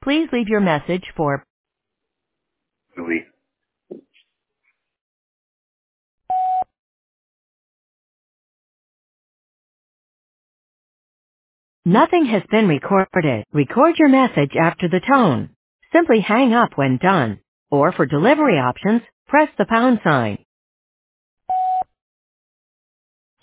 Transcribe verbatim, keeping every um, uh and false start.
Please leave your message for Louis. Nothing has been recorded. Record your message after the tone. Simply hang up when done. Or for delivery options, press the pound sign.